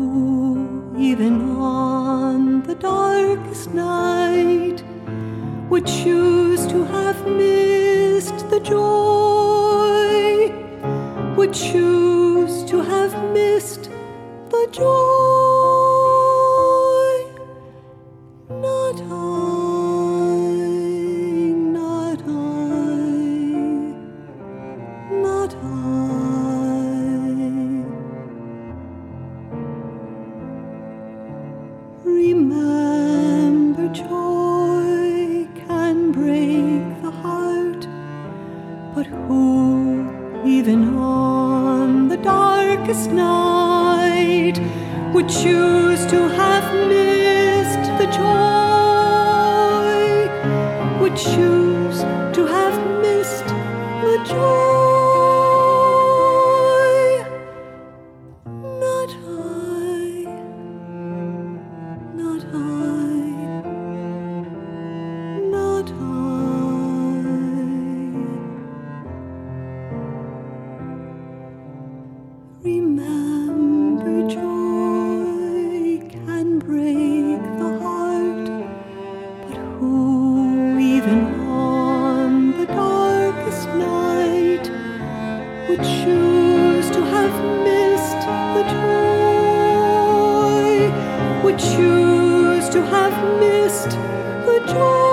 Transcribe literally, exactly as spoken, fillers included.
who, even on the darkest night, would choose to have missed the joy, would choose to have missed the joy? Not I, not I, not I. Remember, joy can break the heart, but who, even on the darkest night, would choose to have missed the joy, would choose to have missed the joy? Not I, not I, not I. Remember, joy can break the heart, but who, even on the darkest night, would choose to have missed the joy, would choose to have missed the joy?